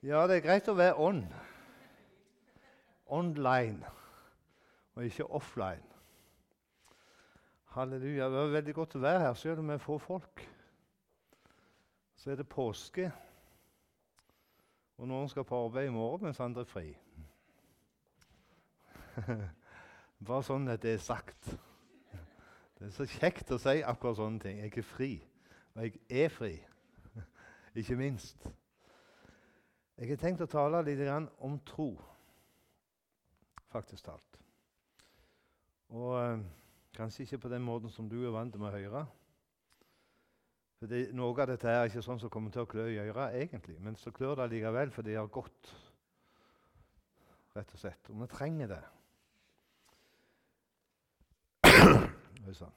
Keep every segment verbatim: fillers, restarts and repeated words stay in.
Ja, det er greit å være on. Online, og ikke offline. Halleluja. Det er veldig godt å være her, selv om vi får folk. Så er det påske, og noen skal på arbeid i morgen, mens andre er fri. Bare sånn at det er sagt. Det er så kjekt å si akkurat sånne ting. Jeg er fri, og jeg er fri. Ikke minst. Jeg har tenkt å tale litt om tro, faktisk talt. Og øh, kanskje ikke på den måten som du er vant til å høre. For det, noe av dette er ikke sånn som kommer til å klø i øret egentlig, men så klør det likevel, for det har gått, rett og slett. Og vi trenger det. sånn.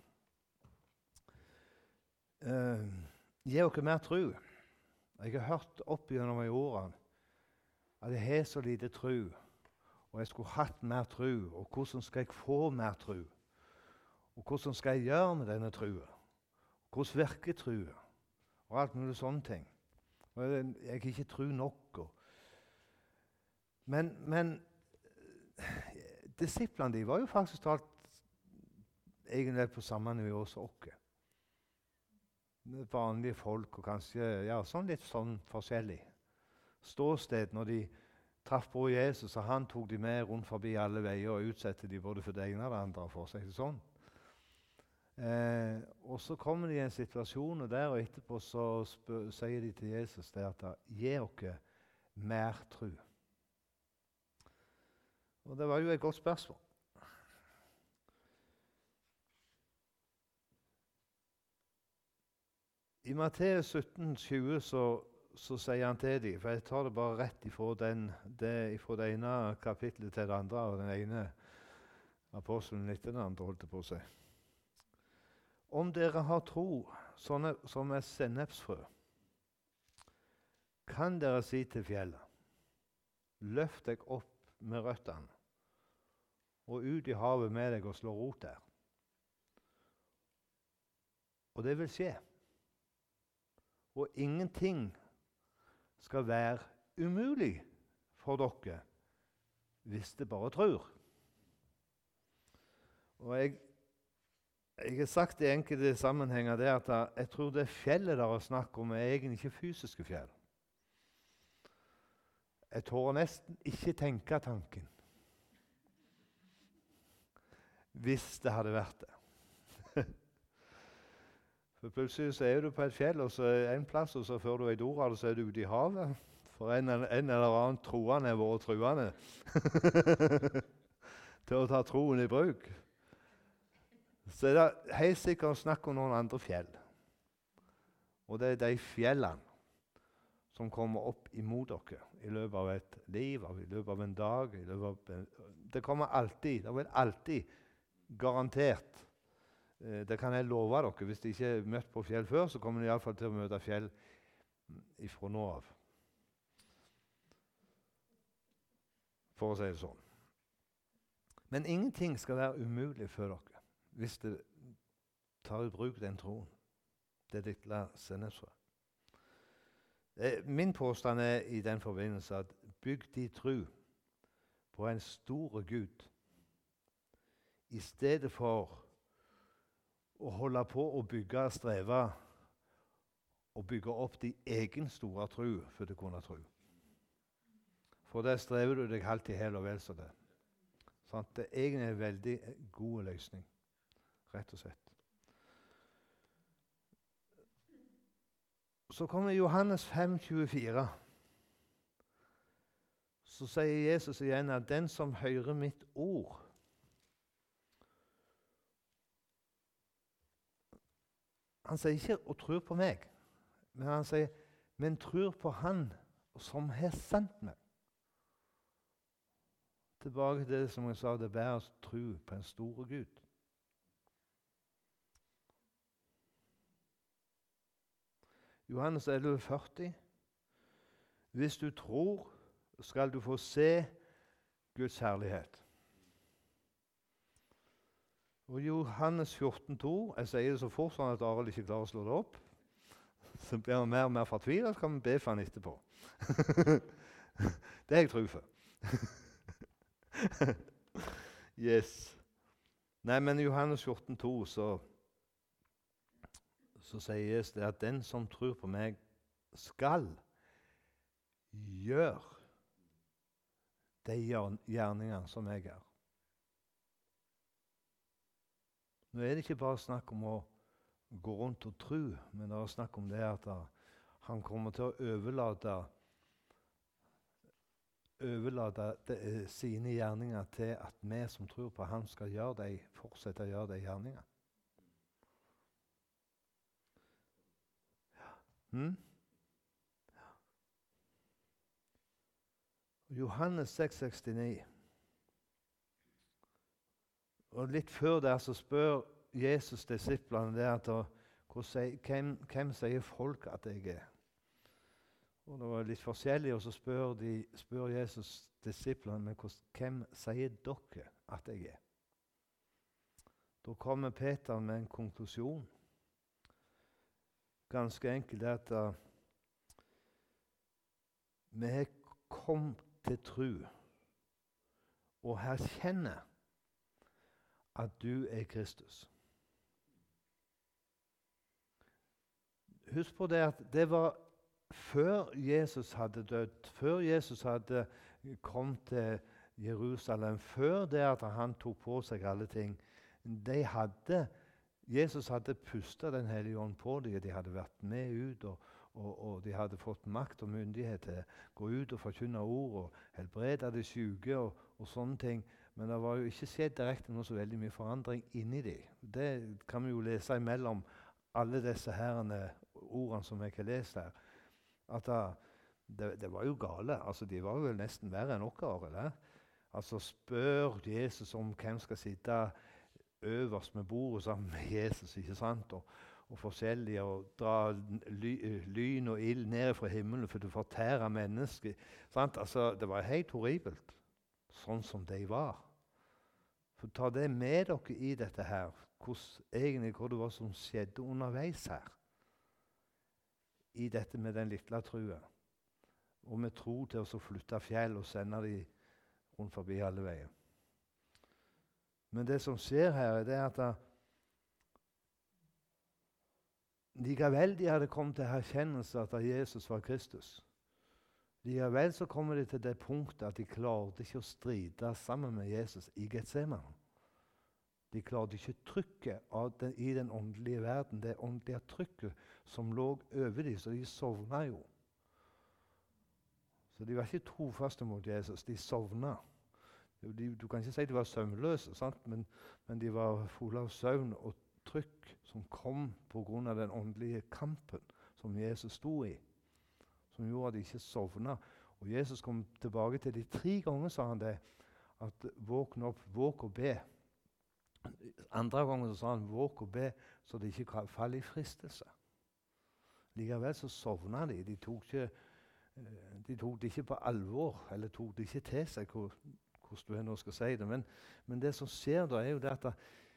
Uh, gi dere mer tro. Jeg har hørt opp gjennom i årene at jeg har så lite tro, og jeg skulle hatt mer tro, og hvordan skal jeg få mer tro? Og hvordan skal jeg gjøre med denne troen? Hvordan virker troen? Og alt mulig sånne ting. Og jeg, jeg har ikke tro nok. Og. Men, men disiplene de var jo faktisk talt egentlig på samme nivå som oss. Vanlige folk, og kanskje ja, sånn litt sånn forskjellig. Ståsted når de traff på Jesus, og han tok de med rundt forbi alle veier og utsatte de både for det ene og det andre, for seg sånn. Eh, og så kommer de i en situasjon, og der og etterpå så spør, sier de til Jesus det at gi dere mer tro. Og det var jo et godt spørsmål. I Matteus sytten tjue så, så sier han til dem, for jeg tar det bare rett ifra, den, det, ifra det ene kapitlet til det andre, og den ene apostelen etter den andre holdt det på seg. Om dere har tro sånne, som er sennepsfrø, kan dere si til fjellet, løft deg opp med røttene, og ut i havet med deg og slå rot der. Og det vil skje. Og ingenting skal være umulig for dere hvis det bare tror. Og jeg, jeg har sagt i enkelte sammenhenger det at jeg tror det fjellet der er snakk om er egentlig ikke fysiske fjell. Jeg tør nesten ikke tenke tanken hvis det hadde vært det. For plutselig så er du på et fjell, og så er en plass, og så før du er i Doral, så er du ute i havet. For en, en eller annen troende er vært truende til å ta troen i bruk. Så er det helt sikkert snakk om noen andre fjell. Og det er de fjellene som kommer opp imot dere i løpet av et liv, i løpet av en dag. I løpet av en, det kommer alltid, det vil alltid garantert. Det kan jeg love dere. Hvis de ikke er møtt på fjell før, så kommer de i alle fall til å møte fjell ifra nå av. For å si det sånn. Men ingenting skal være umulig for dere hvis det tar i bruk den troen. Det er ditt lær sennepsfrø. Min påstand er i den forbindelse at bygg de tro på en stor Gud i stedet for å holde på å bygge og streve og bygge opp de egen store tro for å kunne tro. For der strever du deg alltid hel og vel så det. Sånn, det er egentlig en veldig god løsning, rett og slett. Så kommer Johannes fem tjuefire. Så sier Jesus igjen at den som hører mitt ord, han sier ikke «og tror på meg», men han sier «men tror på han som har sendt meg». Tilbake til det som jeg sa, det bærer oss tro på en stor Gud. Johannes elleve førti. Hvis du tror, skal du få se Guds herlighet. Og Johannes fjorten to, jeg sier det så fort sånn at Arild ikke klarer å slå det opp. Så blir han mer og mer fortvilet, så kan vi be for han etterpå. Det har jeg tro for. Yes. Nei, men i Johannes fjorten to så, så sies det at den som tror på meg, skal gjøre de gjerningene som jeg gjør. Nå er det ikke bare snakk om å gå rundt og tro, men det er snakk om det at han kommer til å overlate overlate de, sine gjerninger til at vi som tror på han skal gjøre de, fortsette å gjøre de gjerninger. Hmm? Johannes seks sekstini. Og litt før der så spør Jesus disiplene det at hvem, hvem sier folk at jeg er? Og det var litt forskjellig, og så spør, de, spør Jesus disiplene men hvem sier dere at jeg er? Da kommer Peter med en konklusjon. Ganske enkelt at uh, vi har kommet til tro og erkjenner at du er Kristus. Husk på det at det var før Jesus hadde dødd, før Jesus hadde kommet til Jerusalem, før det at han tok på seg alle ting. De hadde, Jesus hadde pustet den hellige ånd på dem, de hadde vært med ut, og, og, og de hadde fått makt og myndighet til å gå ut og forkynne ord, og helbrede de syke og, og sånne ting. Men det var jo ikke skjedd direkte noe så veldig mye forandring inni dem. Det kan vi jo lese imellom alle disse herrene, ordene som jeg har lest her. At det, det var jo gale. Altså, de var jo nesten verre enn dere. Eller? Altså, spør Jesus om hvem skal sitte øverst med bordet sammen med Jesus, ikke sant? Og, og forskjellige, og dra ly, lyn og ild ned fra himmelen for du fortærer mennesker. Sant? Altså, det var helt horribelt, sånn som de var. For ta det med dere i dette her, hvordan, egentlig hva det var som skjedde underveis her. I dette med den lille trua. Og med tro til å flytte fjell og sende de rundt forbi alle veier. Men det som skjer her, er det at da, likevel de hadde kommet til erkjennelse at Jesus var Kristus. Likevel så kommer de til det punktet at de klarte ikke å stride sammen med Jesus i Getsemane. De klarte ikke trykket av den, i den åndelige verden, det åndelige trykket som lå over dem, så de sovna jo. Så de var ikke trofaste mot Jesus, de sovna. De, du kan ikke si de var søvnløse, sant? Men, men de var fulle av søvn og trykk som kom på grunn av den åndelige kampen som Jesus sto i, som gjorde at de ikke sovna. Og Jesus kom tilbake til de tre ganger, sa han det, at våkne opp, våk og be. Andre ganger så sa han våk og be, så de ikke faller i fristelse. Likevel så sovna de. De tok, ikke, de tok det ikke på alvor, eller tok det ikke til seg, hvor, hvordan du nå skal si det. Men, men det som skjer da, er jo det at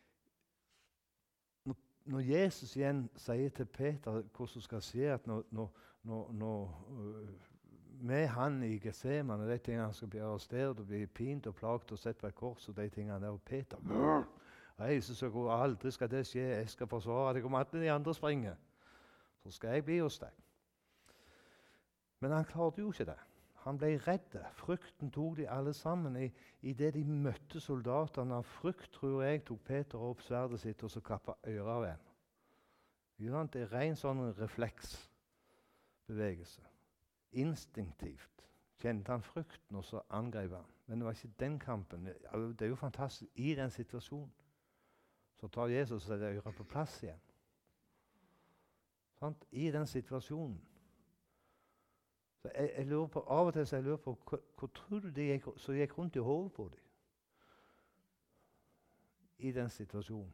når, når Jesus igjen sier til Peter hvordan det skal skje, at når, når, når, når med han i Getsemane, de tingene han skal bli arrestert og bli pint og plagt og sett på et kors, og de tingene der, og Peter Nei, så skal jeg aldri skal det skje, jeg skal forsvare deg om alle de andre springer. Så skal jeg bli hos deg. Men han klarte jo ikke det. Han ble redd. Frykten tok de alle sammen. I, i det de møtte soldatene av frykt, tror jeg, tok Peter opp sverdet sitt og så kappet øret av en. Det er ren sånn refleksbevegelse. Instinktivt kjente han frykten, og så angrep han. Men det var ikke den kampen. Det er jo fantastisk. I den situasjonen så tar Jesus og setter øret på plass igjen. Sånn? I den situasjonen. Så jeg, jeg lurer på, av og til så jeg lurer på, hva, hva tror du de gikk, så gikk rundt i hodet på dem? I den situasjonen.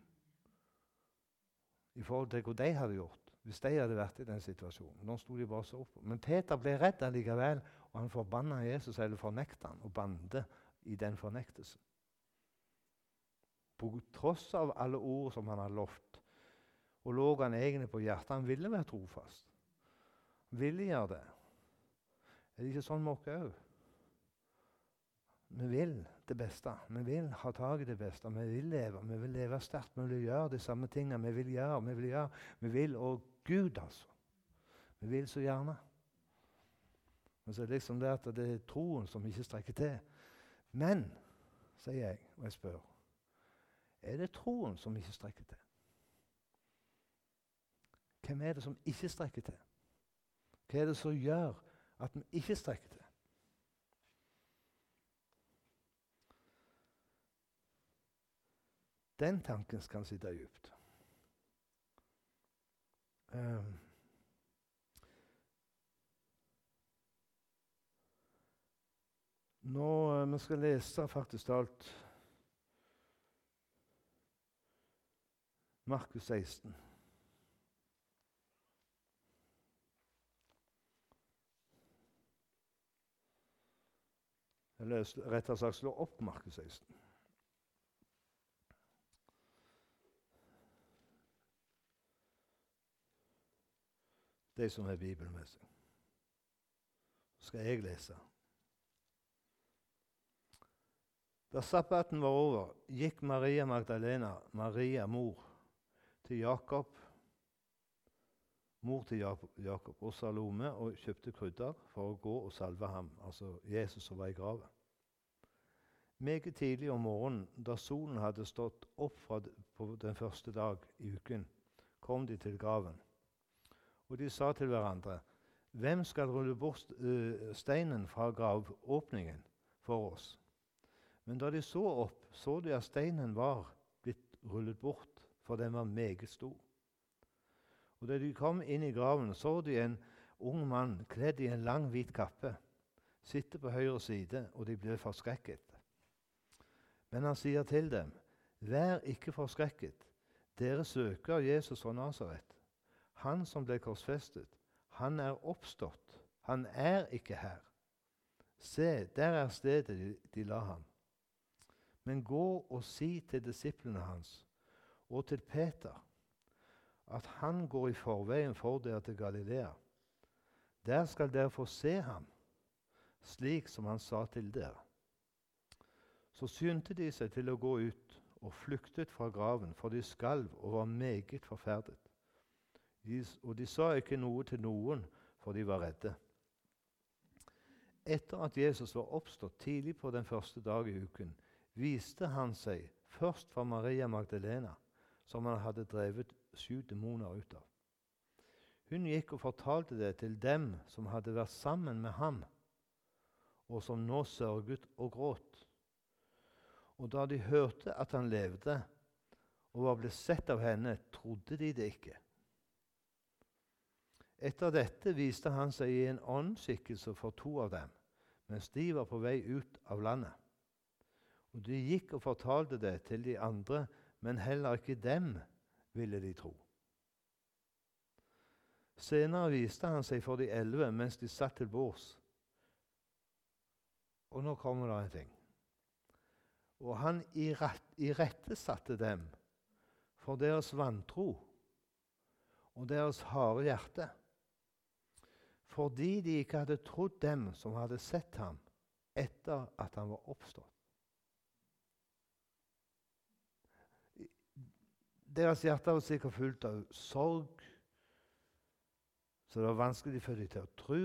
I forhold til hva de hadde gjort, hvis de hadde vært i den situasjonen. Nå sto de bare så opp. Men Peter ble redd allikevel, og han forbannet Jesus, eller fornektet han, og bande i den fornektelsen. På tross av alle ord som han hadde lovt, og lå han egentlig på hjertet, han ville være trofast. Han ville gjøre det. Er det ikke sånn med oss også? Vi vil det beste. Vi vil ha tak i det beste. Vi vil leve. Vi vil leve sterkt. Vi vil gjøre de samme tingene. Vi vil gjøre, vi vil gjøre. Vi vil, og Gud altså. Vi vil så gjerne. Men så er det liksom det at det er troen som ikke strekker til. Men, sier jeg, og jeg spør, er det troen som ikke strekker til? Hvem er det som ikke strekker til? Hva er det som gjør at vi ikke strekker til? Den tanken skal sitte dypt. Um, nå uh, vi skal lese faktisk alt Markus seksten. Eller rettere sagt slå opp Markus seksten. De som har Bibelen med seg. Så skal jeg lese. Da sabbaten var over, gikk Maria Magdalena, Maria mor til Jakob, mor til Jakob og Salome, og kjøpte krydder for å gå og salve ham, altså Jesus som var i graven. Meget tidlig om morgenen, da solen hadde stått opp fra på den første dag i uken, kom de til graven. Og de sa til hverandre, hvem skal rulle bort uh, steinen fra gravåpningen for oss? Men da de så opp, så de at steinen var blitt rullet bort, for den var meget stor. Og da de kom inn i graven, så de en ung mann kledd i en lang hvit kappe, sitte på høyre side, og de ble forskrekket. Men han sier til dem, vær ikke forskrekket, dere søker Jesus fra Nazaret. Han som ble korsfestet, han er oppstått, han er ikke her. Se, der er stedet de, de la ham. Men gå og si til disiplene hans, og til Peter, at han går i forveien for dere til Galilea. Der skal dere få se ham, slik som han sa til dere. Så skyndte de seg til å gå ut, og flyktet fra graven, for de skalv og var meget forferdet. De, og de sa ikke noe til noen, for de var redde. Etter at Jesus var oppstått tidlig på den første dag i uken, viste han seg først for Maria Magdalena, som han hadde drevet sju demoner ut av. Hun gikk og fortalte det til dem som hadde vært sammen med ham, og som nå sørget og gråt. Og da de hørte at han levde, og var blitt sett av henne, trodde de det ikke. Etter dette viste han seg i en åndsskikkelse for to av dem, mens de var på vei ut av landet. Og de gikk og fortalte det til de andre, men heller ikke dem ville de tro. Senere viste han seg for de elleve mens de satt til bords. Og nå kommer det en ting. Og han irettesatte dem for deres vantro og deres harde hjerte, fordi de ikke hadde trodd dem som hadde sett ham etter at han var oppstått. Deres hjerte var sikkert fullt av sorg, så det var vanskelig for dem til å tro.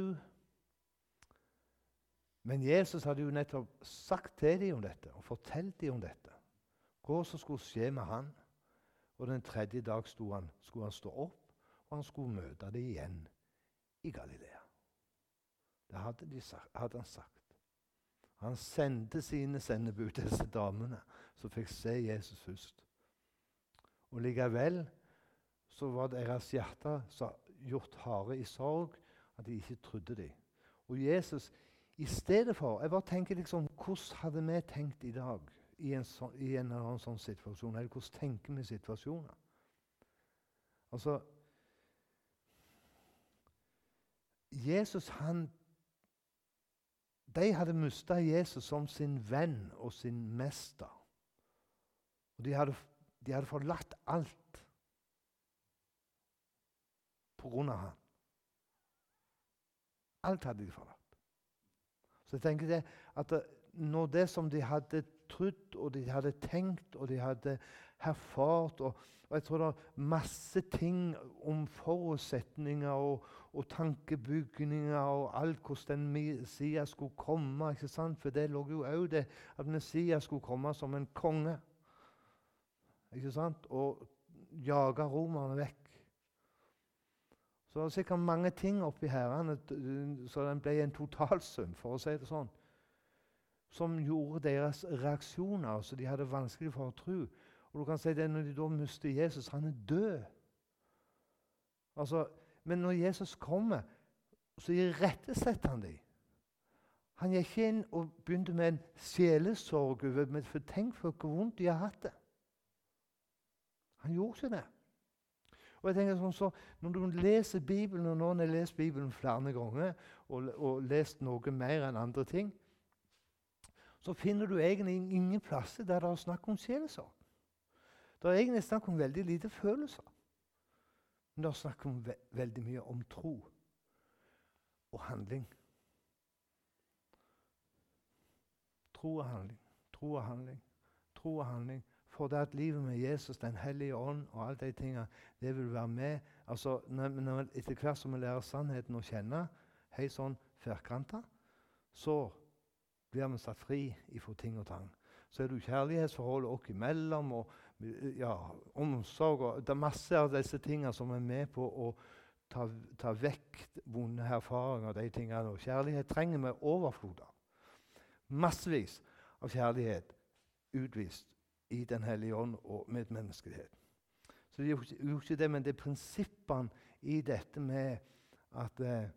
Men Jesus hadde jo nettopp sagt til dem om dette, og fortalt dem om dette. Hva som skulle skje med han. Og den tredje dag stod han, skulle han stå opp, og han skulle møte dem igjen i Galilea. Det hadde, de sagt, hadde han sagt. Han sendte sine sendebud til disse damene, som fikk se Jesus først. Og likevel så var deres hjerter så gjort harde i sorg at de ikke trodde dem. Og Jesus, i stedet for, jeg bare tenker liksom, hvordan hadde vi tenkt i dag i en, så, i en eller annen sånn situasjon? Eller hvordan tenker vi situasjoner? Altså, Jesus, han, de hadde mistet Jesus som sin venn og sin mester. Og de hadde, de hadde forlatt alt på grunn av han. Alt hadde de forlatt. Så jeg tenker det at det, når det som de hadde trodd, og de hadde tenkt, og de hadde erfart, og, og jeg tror det er masse ting om forutsetninger og, og tankebygninger og alt hvordan den Messias skulle komme, ikke sant? For det lå jo også det at Messias skulle komme som en konge, ikke sant? Og jage romerne vekk. Så det er sikkert mange ting oppi her, så den ble en totalsum, for å si det sånn, som gjorde deres reaksjoner, så de hadde vanskelig for å tro. Og du kan si det når de da mister Jesus, han er død. Altså, men når Jesus kommer, så irettesetter han dem. Han gikk ikke inn og begynte med en sjelesorg over, men for tenk for hvor vondt de har hatt det. Han gjorde ikke det. Og jeg tenker sånn, så når du leser Bibelen, og nå har jeg lest Bibelen flere ganger, og, og lest noe mer enn andre ting, så finner du egentlig ingen plasser der det er snakk om sjelesorg. Det er egentlig snakk om veldig lite følelser. Men det er snakk om ve veldig mye om tro og handling. Tro og handling, tro og handling, tro og handling. For det at livet med Jesus, Den hellige ånd og alle de tingene, det vil være med. Altså, når, når, etter hvert som vi lærer sannheten å kjenne, helt sånn firkantet, så blir vi satt fri ifra ting og tang. Så er det kjærlighetsforholdet oss imellom, og ja, omsorg, og det er masse av disse tingene som er med på å ta, ta vekk vonde erfaringer og de tingene. Og kjærlighet trenger vi overflod av. Massevis av kjærlighet utvist i Den hellige ånd og med menneskelighet. Så det er jo ikke det, men det er prinsippene i dette med at eh,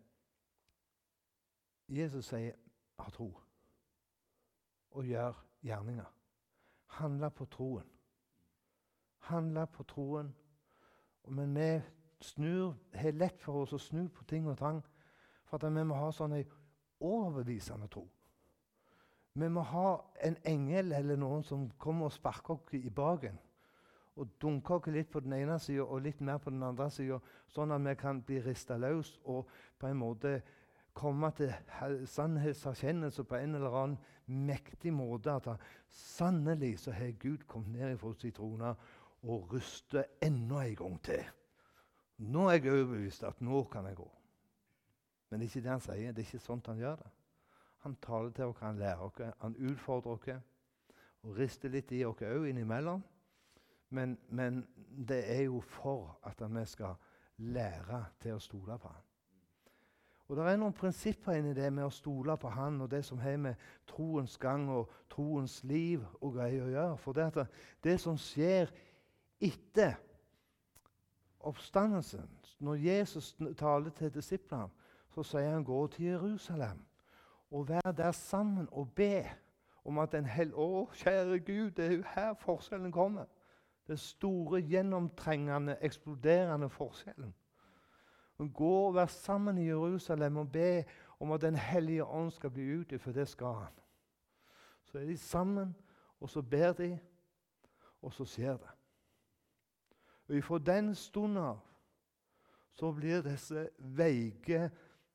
Jesus sier ha tro og gjør gjerninger. Handler på troen. Handler på troen. Men vi snur, har lett for oss å snu på ting og tang, for at vi må ha sånn en overbevisende tro. Vi må ha en engel eller noen som kommer og sparker oss i baken og dunker oss litt på den ene siden og litt mer på den andre siden, sånn at vi kan bli ristet løs og på en måte komme til sannhetserkjennelse på en eller annen mektig måte. At sannelig så har Gud kommet ned fra sin trone og rustet enda en gang til. Nå er jeg overbevist at nå kan jeg gå. Men det er ikke det han sier. Det er ikke sånt han gjør det. Han taler til oss, han lærer oss, han utfordrer oss, og rister litt i oss også innimellom. Men, men det er jo for at vi skal lære til å stole på han. Og det er noen prinsipper inni det med å stole på han, og det som har med troens gang og troens liv og greier å gjøre. For det, at det som skjer etter oppstandelsen, når Jesus taler til disiplene, så sier han gå til Jerusalem, og være der sammen og be om at den hel... Å, kjære Gud, det er jo her forskjellen kommer. Den store, gjennomtrengende, eksploderende forskjellen. Og gå og være sammen i Jerusalem og be om at den hellige ånd skal bli ute, for det skal han. Så er de sammen, og så ber de, og så skjer det. Og ifra den stunden så blir disse veike...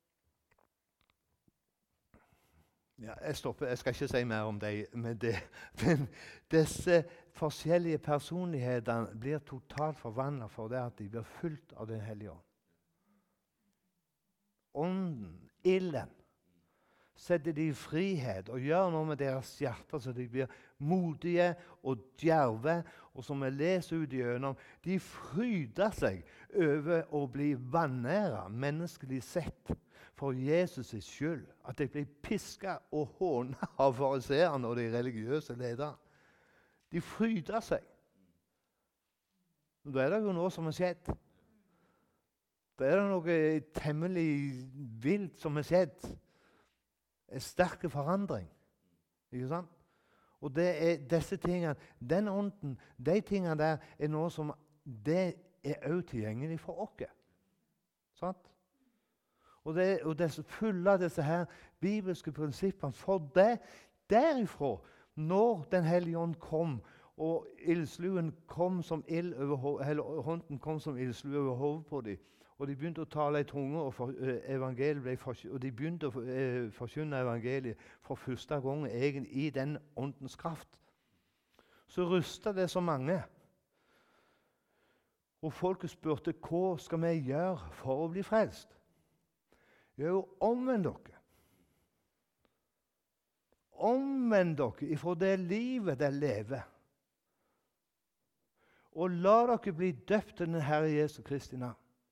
Ja, jeg stopper. Jeg skal ikke si mer om det, men, det, men disse forskjellige personlighetene blir totalt forvandlet for det at de blir fulgt av Den hellige ånd. Ånden, ilden, setter de i frihet og gjør noe med deres hjerter så de blir modige og djerve, og som vi leser ut igjennom, de fryder seg over å bli vanæret, menneskelig sett, for Jesus' skyld, at de blir pisket og hånet av fariseerne og de religiøse ledere. De fryder seg. Da er det jo noe som har skjedd. Da er det noe temmelig vilt som har skjedd. En sterk forandring. Ikke sant? Og det er disse tingene, den ånden, de tingene der er noe som det er også tilgjengelig for oss. Sant? Og det, og det fulle av disse her bibelske prinsippene, for det derifra, når Den hellige ånd kom, og ildsluen kom som ild over, eller hånden kom som ildslue over hovedet på dem, Og de begynte å tale i tunge, og, for, eh, evangeliet ble forky- og de begynte å eh, forkynne evangeliet for første gang egentlig i den åndens kraft. Så rystet det så mange. Og folket spurte hva skal vi gjøre for å bli frelst. Jo, omvend dere. Omvend dere ifra det livet dere lever. Og la dere bli døpt til den Herre Jesu Kristi navn.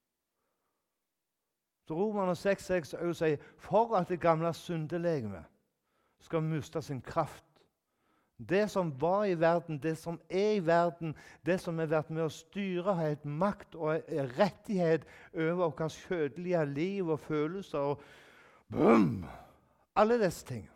Så Romerne seks seks sier for at det gamle syndelegeme skal miste sin kraft. Det som var i verden, det som er i verden, det som har vært med å styre, har et makt og en rettighet over vårt kjødelige liv og følelser og boom, alle disse tingene.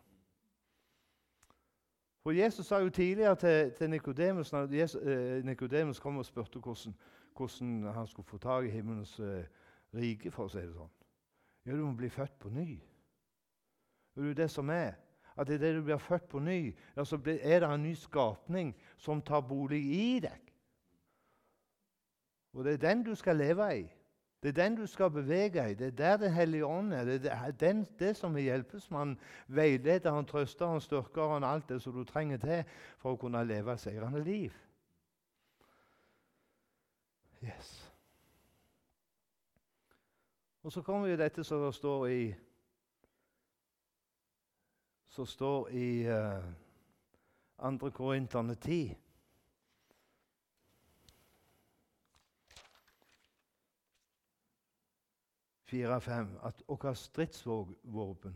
For Jesus sa jo tidligere til, til Nikodemus, når Jesus, eh, Nikodemus kom og spurte hvordan, hvordan han skulle få tak i himmelens eh, rike, for å si det sånn. Ja, du må bli født på ny. Det er jo det som er. At det er det du blir født på ny, ja, så er det en ny skapning som tar bolig i deg. Og det er den du skal leve i. Det er den du skal bevege i. Det er der Den hellige ånd er. Det er den, det som er hjelpesmann, veileder, han trøster, han styrker han alt det som du trenger til for å kunne leve et seirende liv. Yes. Og så kommer jo dette som det står i som står i uh, andre Korinterne ti. fire fem. At våre stridsvåpen,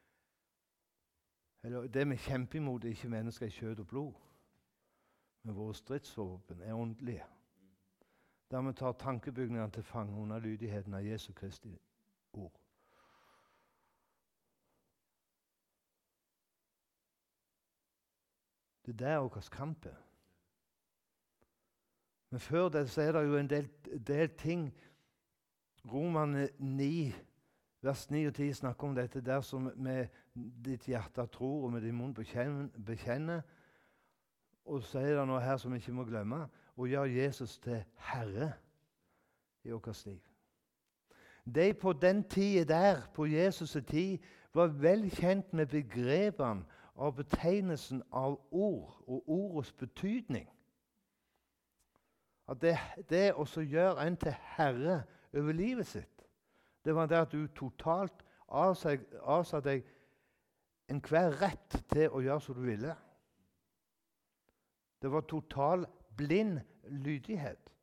eller det vi kjemper imot, er ikke mennesker i kjøtt og blod, men våre stridsvåpen er åndelige. Der vi tar tankebygningene til fange under lydigheten av Jesu Kristi ord. Det er der vår kamp er. Men før det så er det jo en del, del ting. Romerne ni, vers ni og ti snakker om dette der som med ditt hjerte tror og med din munn bekjenner. Og så er det noe her som vi ikke må glemme. Og gjør Jesus til Herre i vårt liv. De på den tiden der, på Jesus' tid, var vel kjent med begrepene av betegnelsen av ord og ordets betydning. At det, det også gjør en til herre over livet sitt, det var det at du totalt avsa deg enhver rett til å gjøre som du ville. Det var total blind lydighet,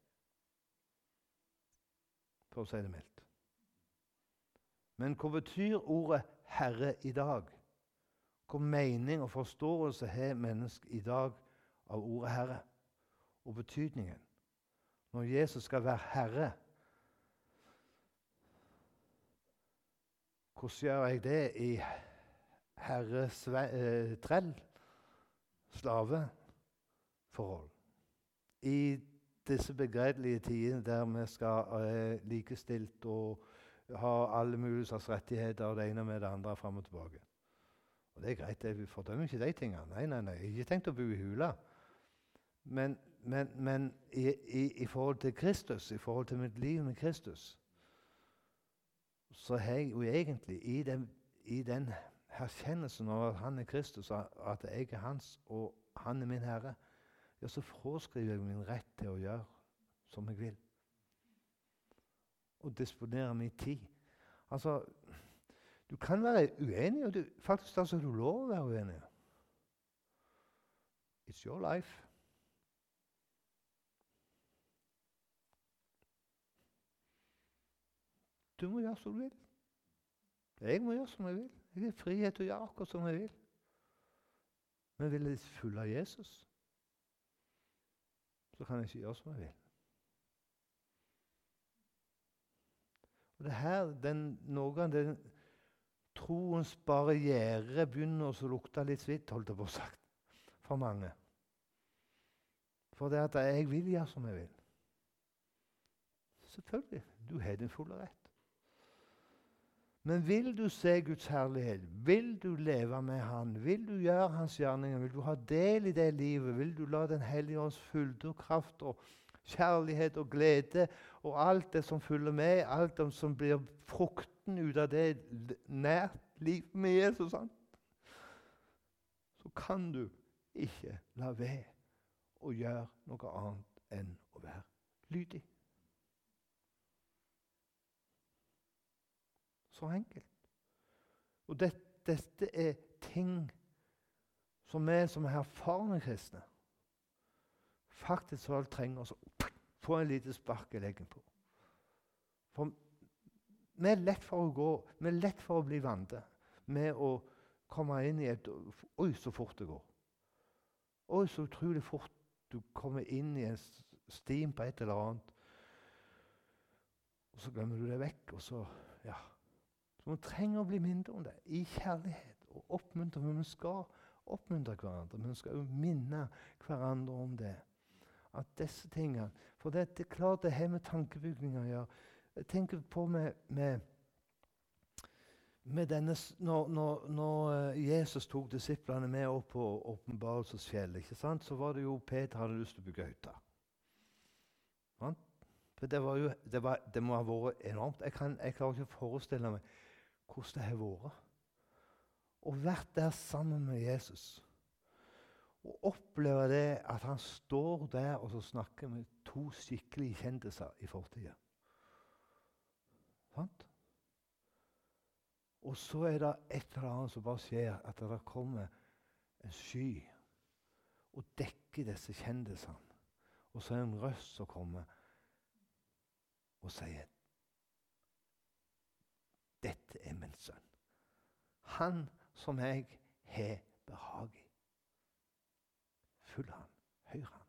for å si det mildt. Men hva betyr ordet herre i dag? Hva mening og forståelse har mennesket i dag av ordet Herre og betydningen? Når Jesus skal være Herre, hvordan gjør jeg det i herre, eh, trell, slaveforhold? I disse begredelige tidene der vi skal eh, likestilt og ha alle mulige slags rettigheter og det ene med det andre frem og tilbake. Og det er greit, vi fordømmer ikke de tingene. Nei, nei, nei, jeg har ikke tenkt å bo i hula. Men, men, men i, i, i forhold til Kristus, i forhold til mitt liv med Kristus, så har jeg jo egentlig i den, i den erkjennelsen av at han er Kristus, at jeg er hans og han er min Herre, ja, så fraskriver jeg min rett til å gjøre som jeg vil. Og disponere min tid. Altså, du kan være uenig, og du, faktisk da så er du lov å være uenig. It's your life. Du må gjøre som du vil. Jeg må gjøre som jeg vil. Jeg har frihet til å gjøre akkurat som jeg vil. Men vil jeg følge Jesus, så kan jeg ikke gjøre som jeg vil. Og det her, den, noe av den troens barriere begynner å lukte litt svitt, holdt jeg på å sagt, for mange. For det at jeg vil gjøre som jeg vil. Selvfølgelig, du har din fulle rett. Men vil du se Guds herlighet, vil du leve med Han, vil du gjøre Hans gjerninger, vil du ha del i det livet, vil du la Den hellige ånds fylde og kraft og Kjærlighet og glede og alt det som følger med, alt det som blir frukten ut av det nært liv med Jesus, sant? Så kan du ikke la være å gjøre noe annet enn å være lydig. Så enkelt. Og det, dette er ting som vi som er erfarne kristne faktisk så trenger å få en liten spark i leggen på. For vi er lett for å gå, vi er lett for å bli vante med å komme inn i et oi, så fort det går. Oi, så utrolig fort du kommer inn i en stim på et eller annet. Og så glemmer du det vekk, og så, ja. Så vi trenger å bli mindre om det, i kjærlighet, og oppmuntre, men vi skal oppmuntre hverandre, men vi skal jo minne hverandre om det. At disse tingene, for det, det er klart det har med tankebygninger å gjøre. Jeg tenker på med, med, med denne, når, når, når Jesus tok disiplene med opp på åpenbarelsesfjellet, ikke sant? Så var det jo Peter hadde lyst til å bygge hytta. Ja? For det, var jo, det, var, det må ha vært enormt. Jeg, kan, jeg klarer ikke å forestille meg hvordan det har vært. Og vært der sammen med Jesus. Og oppleve det at han står der og så snakker med to skikkelige kjendiser i fortiden. Sant? Og så er det et eller annet som bare skjer, at det kommer en sky og dekker disse kjendisene. Og så er det en røst som kommer og sier, dette er min sønn. Han som jeg har behag i. Følg han, hør han.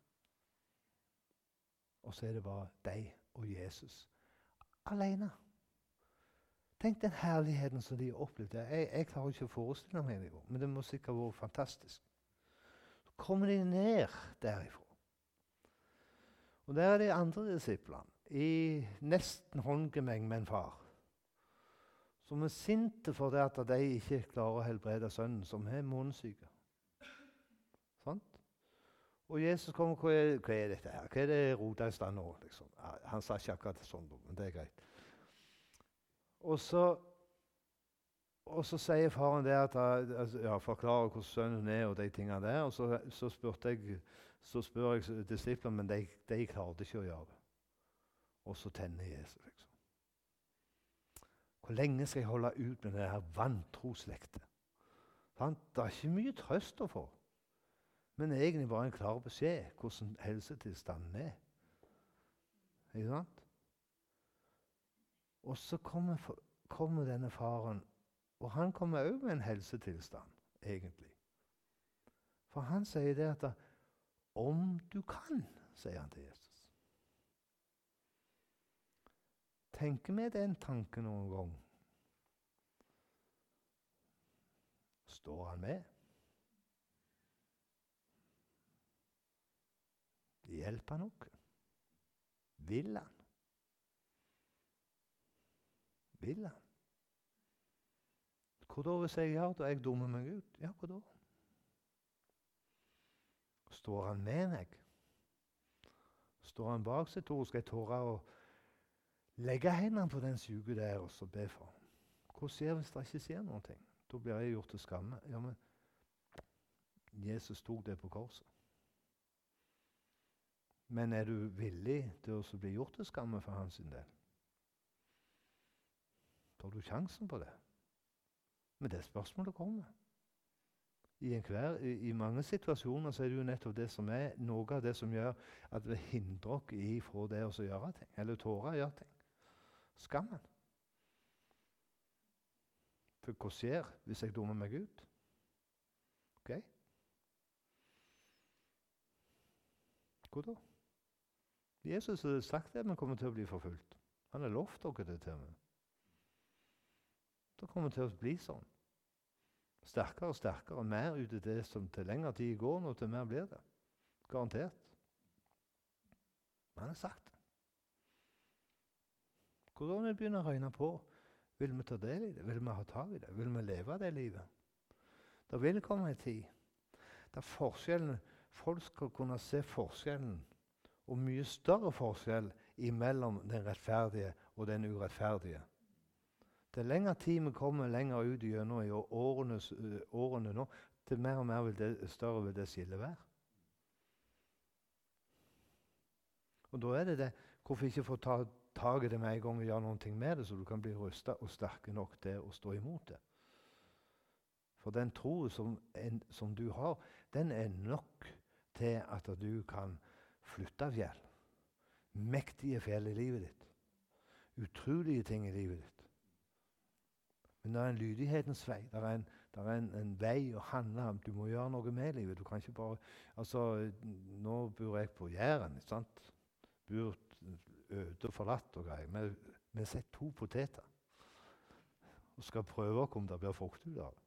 Og så er det bare deg og Jesus alene. Tenk den herligheten som de har opplevd. Jeg, jeg klarer ikke å forestille meg det, men det må sikkert være fantastisk. Så kommer de ned derifra. Og der er de andre disiplene, i nesten håndgemeng med en far, som er sinte for det at de ikke klarer å helbrede sønnen, som er månesyke. Sant? Og Jesus kommer, hva er, hva er dette her? Hva er det rotet i stand nå? Liksom? Han sa ikke akkurat sånn, men det er greit. Og så, og så sier faren det at altså, ja, forklarer hvordan sønnen er og de tingene der, og så, så, jeg, så spør jeg disiplene, men de, de klarte ikke å gjøre det. Og så tenner Jesus, liksom. Hvor lenge skal jeg holde ut med det her vantroslektet? Det er ikke mye trøst å få. Men egentlig bare en klar beskjed hvordan helsetilstanden er. Ikke sant? Og så kommer, kommer denne faren, og han kommer også med en helsetilstand, egentlig. For han sier det at om du kan, sier han til Jesus. Tenker vi den tanken noen gang? Står han med? Hjelper han noe? Vil han? Vil han? Hva da hvis jeg gjør det, og jeg dummer meg ut? Ja, hva da? Står han med meg? Står han bak sitt ord? Skal jeg tåre å legge hendene på den syke der og så be for ham? Hva skjer hvis det ikke skjer noen ting? Da blir jeg gjort til skamme. Ja, men Jesus tok det på korset. Men er du villig til å bli gjort til skamme for hans del? Tar du sjansen på det? Men det spørsmålet kommer. I, enhver, i, I mange situasjoner så er det jo nettopp det som er noe av det som gjør at vi hindrer oss ifra det å gjøre ting, eller tåre å gjøre ting. Skammen. For hva skjer hvis jeg dummer meg ut? Ok? Hva da? Jesus har sagt det, men kommer til å bli forfulgt. Han har lovt dere det til meg. Det kommer til å bli sånn. Sterkere og sterkere, mer ut i det som til lengre tid går, nå til mer blir det. Garantert. Men han har sagt det. Hvordan vi begynner å røyne på, vil vi ta del i det? Vil vi ha tag i det? Vil vi leve det livet? Det vil komme en tid der forskjellen, folk skal kunne se forskjellen Og mye større forskjell imellom den rettferdige og den urettferdige. Til lengre tid vi kommer lenger ut gjennom i årene, årene nå, til mer og mer vil det, større vil det skille være. Og da er det det, hvorfor ikke få ta tak i det med en gang og gjøre noe med det, så du kan bli rustet og sterke nok til å stå imot det. For den tro som, en, som du har, den er nok til at du kan flytte fjell. Mektige fjell i livet ditt. Utrolige ting i livet ditt. Men det er en lydighetens vei. Det er en, det er en, en vei å handle om. Du må gjøre noe med livet. Du kan ikke bare... Altså, nå bor jeg på Jæren, ikke sant? Bor øde og forlatt og greier. Men vi har sett to poteter. Og skal prøve om det blir frukt ut av det.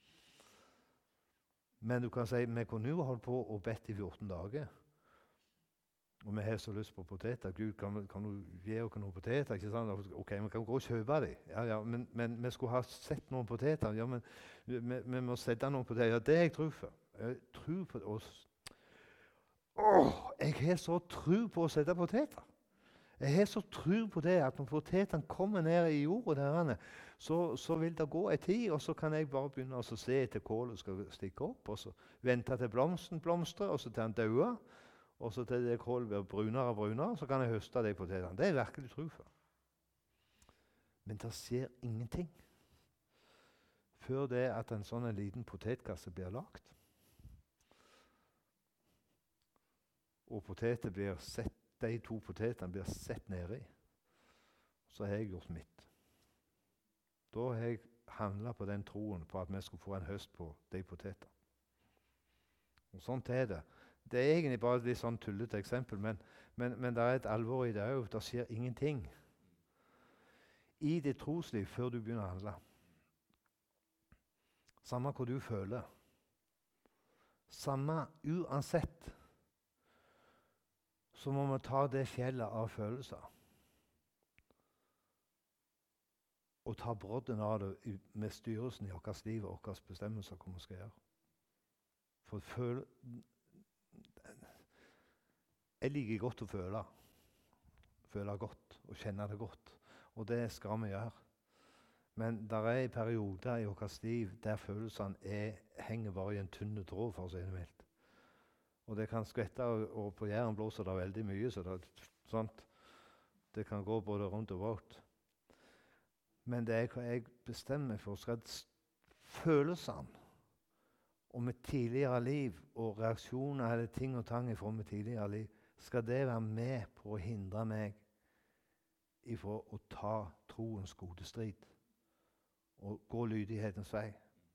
Men du kan si, vi kunne jo holde på og bedt i fjorten dager. Og vi har så lyst på poteter. Gud, kan, kan du gi oss noen poteter? Ikke sant? Ok, vi kan gå og kjøpe dem. Ja, ja, men, men vi skulle ha sett noen poteter. Ja, men vi, vi må sette noen poteter. Ja, det er jeg tror for. Jeg tror på oss. Åh, jeg har så tro på å sette poteter. Jeg har så tro på det at når potetene kommer ned i jorda der, så, så vil det gå en tid, og så kan jeg bare begynne å se etter kålet skal stikke opp, og så vente til blomsten blomstrer, og så til den dauer, og så til det kålet blir brunere og brunere, så kan jeg høste de potetene. Det er virkelig tro for. Men det skjer ingenting før det at en sånn en liten potetkasse blir lagt. Og poteter blir sett, de to potetene blir sett nede i. Så har jeg gjort mitt. Da har jeg handlet på den troen på at vi skulle få en høst på de potetene. Og sånt er det. Det er egentlig bare et litt sånn tullete eksempel, men, men, men det er et alvor i det òg. Det skjer ingenting i ditt trosliv før du begynner å handle. Samme hva du føler. Samme uansett. Så må vi ta det fjellet av følelser. Og ta brodden av det med styrelsen i vårt liv og våre bestemmelser hva vi skal gjøre. For føle... Jeg liker godt å føle. Føle godt og kjenne det godt. Og det skal vi gjøre. Men det er perioder i vårt liv der følelsene er, henger bare i en tynne tråd, for å si det mildt. Og det kan skvette, og, og på Jæren blåser det veldig mye, så det, sånt, det kan gå både rundt og bort. Men det er hva jeg bestemmer for, skal følelsene om mitt tidligere liv og reaksjoner eller ting og tang fra mitt tidligere liv, skal det være med på å hindre meg ifra å ta troens gode strid og gå lydighetens vei.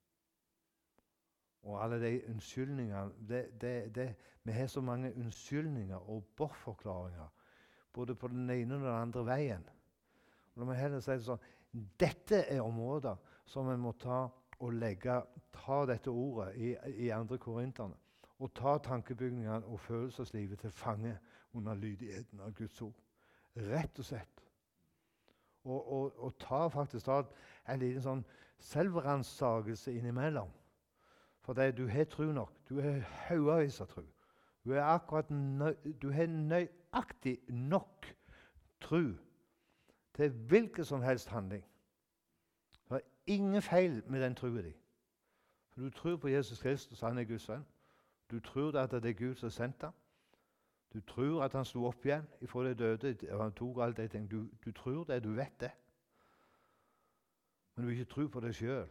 Og alle de unnskyldningene, det, det, det, vi har så mange unnskyldninger og bortforklaringer, både på den ene og den andre veien. Og da må jeg heller si det sånn, dette er områder som vi må ta og legge, ta dette ordet i, i andre korinterne, og ta tankebygningene og følelseslivet til fange under lydigheten av Guds ord. Rett og slett. Og, og, og ta faktisk ta en liten sånn selvransakelse innimellom. For det, du har tro nok. Du har haugevis av tro. Du har akkurat nøy, du har nøyaktig nok tro til hvilken som helst handling. Det er ingen feil med den troen din. For du tror på Jesus Kristus, han er Guds sønn. Du tror at det er Gud som sendte ham. Du tror at han sto opp igjen ifra det døde, og han tok alt det ting. Du, du tror det, du vet det. Men du vil ikke tro på det selv.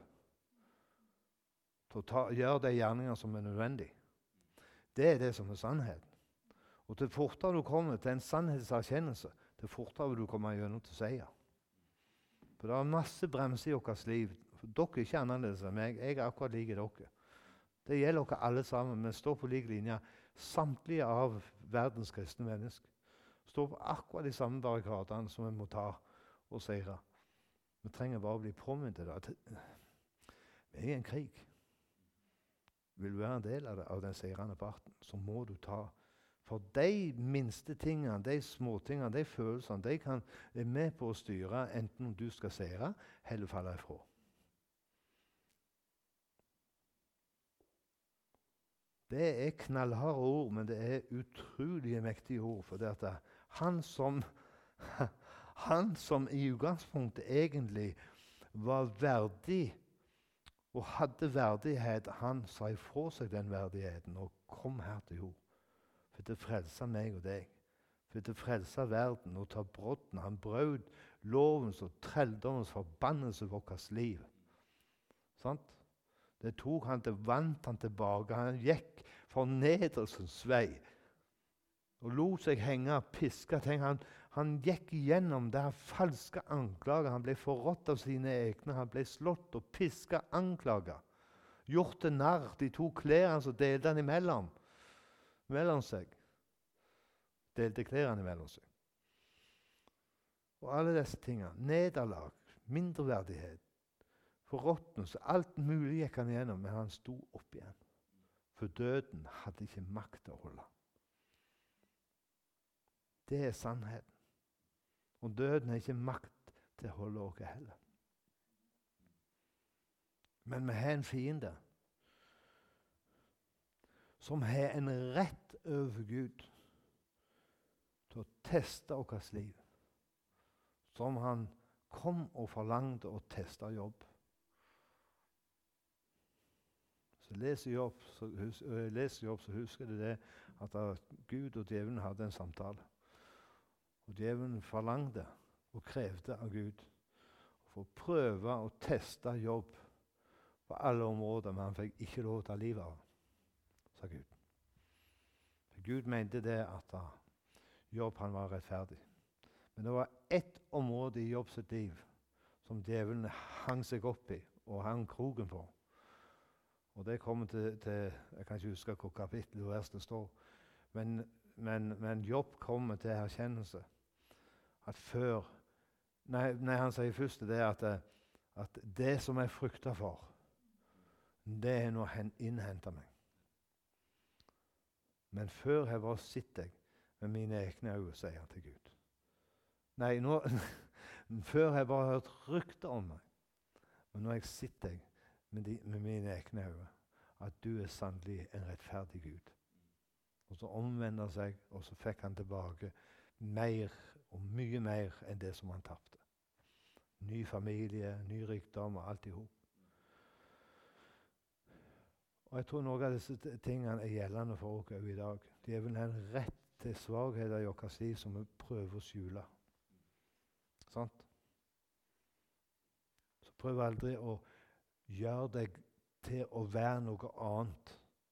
Så ta, gjør de gjerninger som er nødvendig. Det er det som er sannheten. Og til fortere du kommer til en sannhetserkjennelse, til fortere vil du komme gjennom til seier. For det er masse bremser i vårt liv. For dere er ikke annerledes enn meg. Jeg er akkurat like dere. Det gjelder dere alle sammen. Vi står på like linje. Samtlige av verdens kristne mennesker står på akkurat de samme barrikadene som vi må ta og seire. Vi trenger bare å bli påminnet til det. Vi er i en krig. Vil du være en del av, det, av den seirende parten, så må du ta. For de minste tingene, de små tingene, de følelsene, de kan være med på å styre enten om du skal seire eller falle ifra. Det er knallharde ord, men det er utrolig mektige ord. For det at han som, han som i utgangspunktet egentlig var verdig og hadde verdighet, han sa ifra seg den verdigheten og kom her til jord. For det frelser meg og deg. For det frelser verden og tar brodden. Han brøt lovens og trelldommens forbannelse over vårt liv. Sant? Det tok han til, vant han tilbake. Han gikk fornedrelsens vei og lot seg henge, piske. Tenk, han, han gikk igjennom der falske anklager. Han ble forrådt av sine egne. Han ble slått og piska, anklaget. Gjort til narr. De tok klærne og delte han imellom. Mellom seg. Delte klærne imellom seg. Og alle disse tingene. Nederlag, mindreverdighet, forråtnelse. Alt mulig gikk han igjennom, men han sto opp igjen. For døden hadde ikke makt til å holde. Det er sannheten. Og døden har ikke makt til å holde oss heller. Men vi har en fiende som har en rett over Gud til å teste vårt liv. Som han kom og forlangte å teste jobb. Så leser jeg opp, så, hus, øh, leser jeg opp, så husker jeg det at Gud og djevelen hadde en samtale. Og djevelen forlangte og krevde av Gud for å prøve å teste jobb på alle områder, men han fikk ikke lov til å ta livet av, sa Gud. For Gud mente det at uh, jobb han var rettferdig. Men det var ett område i Jobb sitt liv som djevelen hang seg opp i og hang kroken på. Og det kommer til, til jeg kan ikke huske hvor kapittel og vers det står, men, men, men Jobb kommer til erkjennelse at før, nei, nei han sier først det at, at det som jeg frykter for, det er nå innhentet meg. Men før jeg var sitt jeg med mine egne øyne, sier han til Gud. Nei, nå, før jeg bare hørt rykter om meg, men nå har jeg sitt jeg med, de, med mine egne øyne, at du er sannelig en rettferdig Gud. Og så omvender seg, og så fikk han tilbake mer og mye mer enn det som han tapte. Ny familie, ny rikdom og alt i hop. Og jeg tror noen av disse tingene er gjeldende for oss i dag. Djevelen har en rett til svagheter i vårt liv som vi prøver å skjule. Sant? Så prøv aldri å gjøre deg til å være noe annet.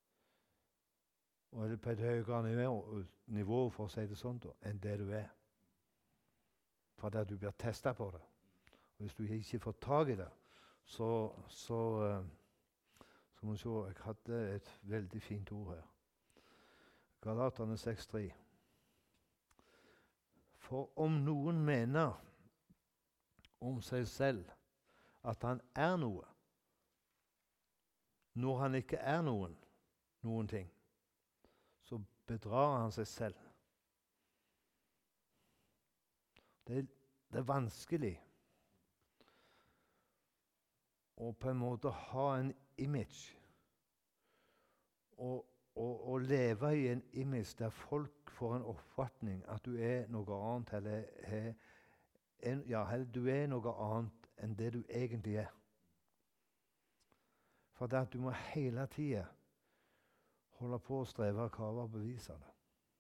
Og på et høyere nivå, nivå for å si det sånn, da, enn det du er. For det du blir testet på det. Og hvis du ikke får tag i det, så, så, uh, så må du se, jeg hadde et veldig fint ord her. Galaterne seks tre. For om noen mener om seg selv at han er noe, når han ikke er noen, noen ting, så bedrar han seg selv. Det er, det er vanskelig å på en måte ha en image og, og, og leve i en image der folk får en oppfatning at du er noe annet, eller, en, ja, eller du er noe annet enn det du egentlig er. For det at du må hele tiden holde på å streve og kave og bevise det.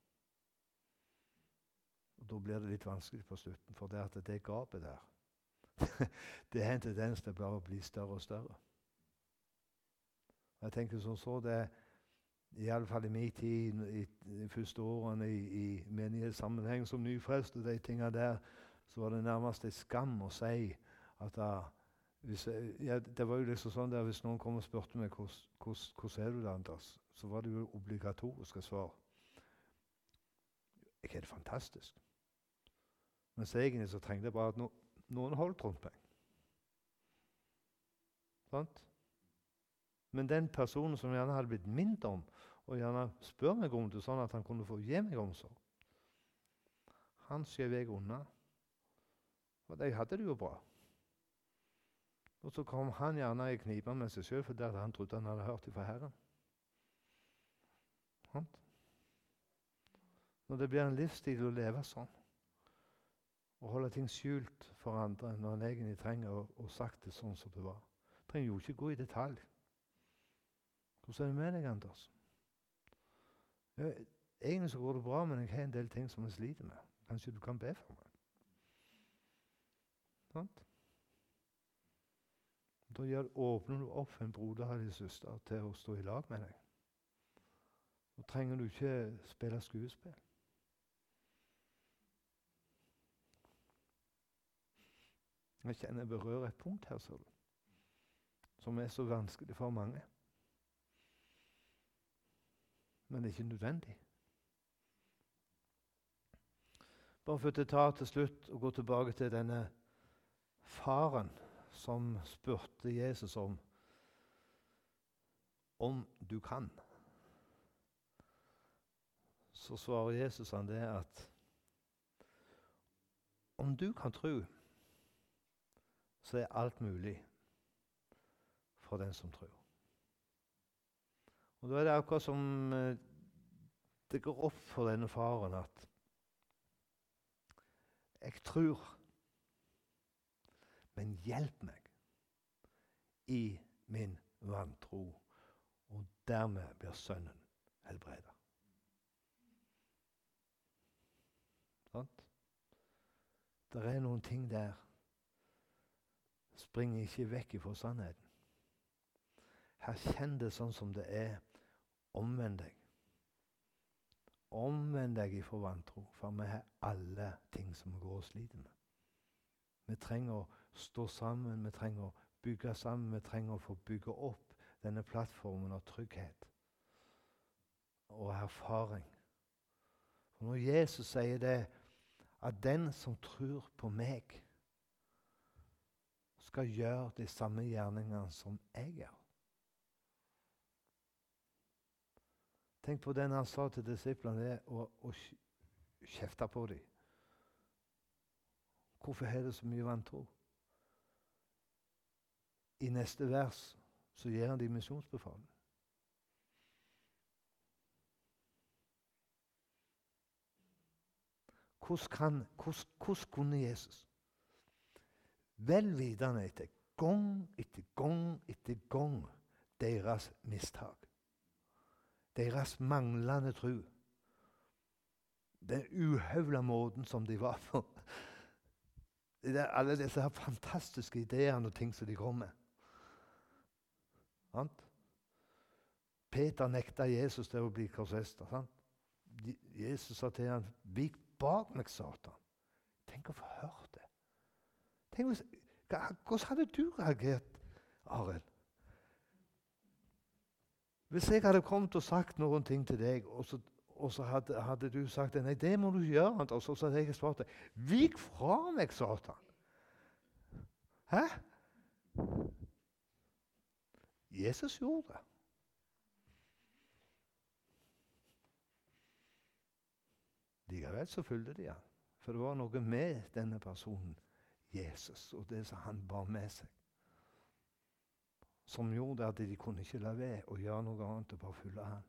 Og da blir det litt vanskelig på slutten, for det at det gapet der, det er en tendens til bare å bli større og større. Og jeg tenker som så, det er i alle fall i min tid, i de første årene i, i menighetssammenheng som nyfrelst, og de tingene der, så var det nærmest en skam å si at da, hvis jeg, ja, det var jo liksom sånn der, hvis noen kom og spurte meg hvordan er du da, Anders, så var det jo obligatorisk å svare. Ikke er det fantastisk? Men så egentlig så trengte jeg bare at no, noen holdt rundt meg. Sant? Men den personen som gjerne hadde blitt minnet om, og gjerne spør meg om det, sånn at han kunne få gi meg omsorg, han skjev jeg unna. Og jeg hadde det jo bra. Og så kom han gjerne i knipa med seg selv, fordi han trodde han hadde hørt det fra Herren. Sant? Når det blir en livsstil å leve sånn, og holde ting skjult for andre når en egentlig trenger å, å sagt det sånn som det var. Trenger jo ikke gå i detalj. Hvordan er det med deg, Anders? Ja, egentlig så går det bra, men jeg har en del ting som jeg sliter med. Kanskje du kan be for meg? Sant? Da gjør, åpner du opp for en broder eller søster til å stå i lag med deg. Da trenger du ikke spille skuespill. Jeg kjenner jeg berører et punkt her, så, som er så vanskelig for mange. Men det er ikke nødvendig. Bare for å ta til slutt og gå tilbake til denne faren som spurte Jesus om om du kan. Så svarer Jesus han det at om du kan tro, så er alt mulig for den som tror. Og da er det akkurat som eh, det går opp for denne faren at jeg tror, men hjelp meg i min vantro, og dermed blir sønnen helbredet. Sant? Det er noen ting der. Spring ikke vekk fra sannheten. Her kjenn det sånn som det er. Omvend deg. Omvend deg ifra vantro, for vi har alle ting som vi går og sliter med. Vi trenger å stå sammen, vi trenger å bygge sammen, vi trenger å få bygge opp denne plattformen av trygghet og erfaring. For når Jesus sier det, at den som tror på meg, skal gjøre de samme gjerningene som jeg gjør. Tenk på den han sa til disiplene og, og kjefta på dem. Hvorfor har det så mye vantro? I neste vers så gir han dem misjonsbefaling. Hvordan, kan, hvordan, hvordan kunne Jesus vel videre etter gang etter gang etter gang deres mistak, deres manglende tro, den uhøvla måten som de var på, det alle disse her fantastiske ideene og ting som de kom med. Sant? Peter nekta Jesus til å bli korsfestet. Jesus sa til ham, vik bak meg, Satan. Tenk å få hørt det. Tenk hvis, hvordan hadde du reagert, Arild? Hvis jeg hadde kommet og sagt noen ting til deg, og så, og så hadde, hadde du sagt nei, det må du gjøre, og så hadde jeg svart deg, vik fra meg, Satan. Hæ? Jesus gjorde det. Likevel så fulgte de han. For det var noe med denne personen, Jesus, og det som han bar med seg, som gjorde at de kunne ikke la være å gjøre noe annet og bare følge han.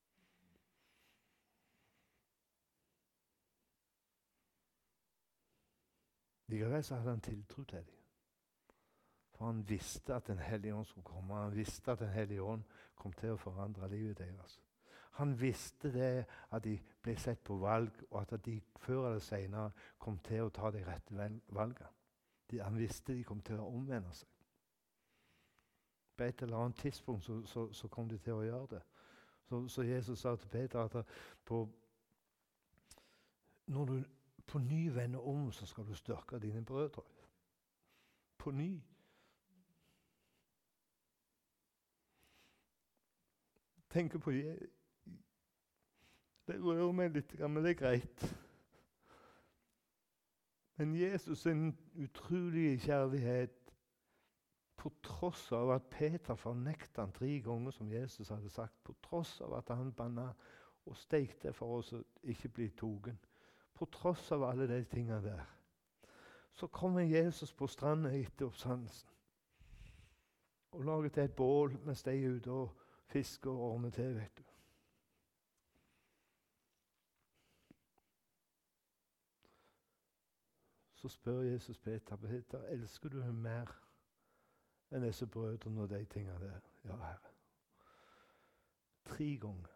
Likevel så hadde han tiltro til dem. For han visste at Den hellige ånd skulle komme. Han visste at Den hellige ånd kom til å forandre livet deres. Han visste det at de ble sett på valg, og at de før eller senere kom til å ta de rette valgene. De, han visste de kom til å omvende seg. På et eller annet tidspunkt så, så, så kom de til å gjøre det. Så, så Jesus sa til Peter at på, når du på ny vender om, så skal du styrke dine brødre. På ny. Tenker på Jesus. Det rører meg litt, men det er greit. Men Jesus sin utrolige kjærlighet, på tross av at Peter fornektet han tre ganger, som Jesus hadde sagt, på tross av at han banna og stekte for oss å ikke bli togen, på tross av alle de tingene der, så kommer Jesus på stranden etter oppstandelsen og lager til et bål mens de er ute og fisker og ordner til, vet du. Så spør Jesus Peter, Peter, elsker du ham mer enn disse brødrene og de tingene der? Ja, Herre. Tre ganger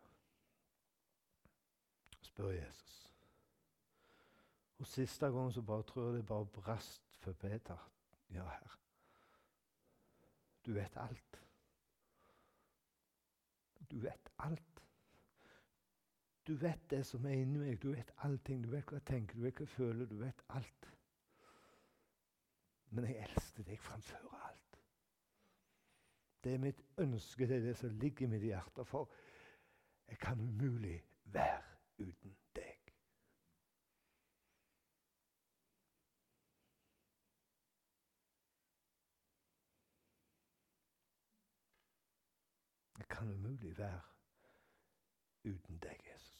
spør Jesus. Og siste gang så bare tror jeg det bare brast for Peter. Ja, Herre. Du vet alt. Du vet alt. Du vet det som er inni meg. Du vet allting. Du vet hva jeg tenker, du vet hva jeg føler. Du vet alt. Men jeg elsker deg framfor alt. Det er mitt ønske, det er det som ligger i mitt hjerte. For jeg kan umulig være uten deg. Jeg kan umulig være uten deg, Jesus.